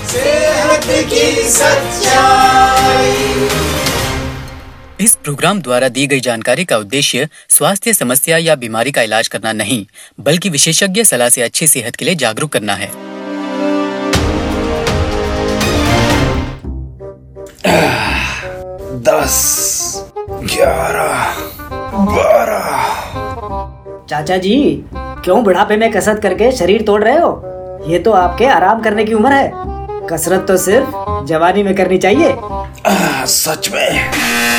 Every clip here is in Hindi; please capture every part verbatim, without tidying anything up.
सेहत की सच्चाई। इस प्रोग्राम द्वारा दी गई जानकारी का उद्देश्य स्वास्थ्य समस्या या बीमारी का इलाज करना नहीं, बल्कि विशेषज्ञ सलाह से अच्छी सेहत के लिए जागरूक करना है। दस, ग्यारह, बारह। चाचा जी, क्यों बुढ़ापे में कसरत करके शरीर तोड़ रहे हो? ये तो आपके आराम करने की उम्र है। कसरत तो सिर्फ जवानी में करनी चाहिए। आ, सच में?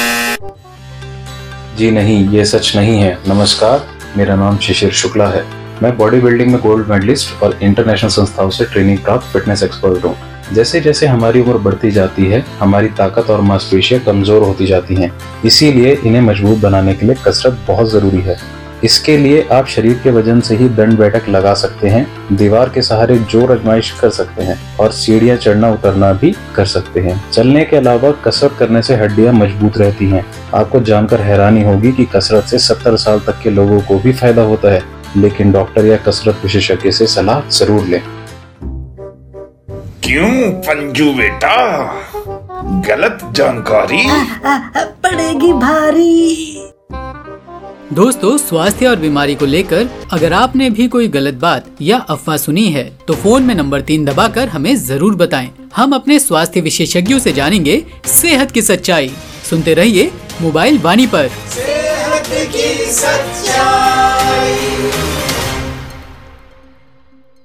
जी नहीं, ये सच नहीं है। नमस्कार, मेरा नाम शिशिर शुक्ला है। मैं बॉडी बिल्डिंग में गोल्ड मेडलिस्ट और इंटरनेशनल संस्थाओं से ट्रेनिंग प्राप्त फिटनेस एक्सपर्ट हूँ। जैसे जैसे हमारी उम्र बढ़ती जाती है, हमारी ताकत और मांसपेशियां कमजोर होती जाती हैं। इसीलिए इन्हें मजबूत बनाने के लिए कसरत बहुत जरूरी है। इसके लिए आप शरीर के वजन से ही दंड बैठक लगा सकते हैं, दीवार के सहारे जोर आजमाइश कर सकते हैं और सीढ़ियां चढ़ना उतरना भी कर सकते हैं। चलने के अलावा कसरत करने से हड्डियां मजबूत रहती हैं। आपको जानकर हैरानी होगी कि कसरत से सत्तर साल तक के लोगों को भी फायदा होता है, लेकिन डॉक्टर या कसरत विशेषज्ञ से सलाह जरूर लें। क्यों पंजू बेटा, गलत जानकारी आ, आ, पड़ेगी भारी। दोस्तों, स्वास्थ्य और बीमारी को लेकर अगर आपने भी कोई गलत बात या अफवाह सुनी है तो फोन में नंबर तीन दबाकर हमें जरूर बताएं। हम अपने स्वास्थ्य विशेषज्ञों से जानेंगे सेहत की सच्चाई। सुनते रहिए मोबाइल वाणी पर। सेहत की सच्चाई।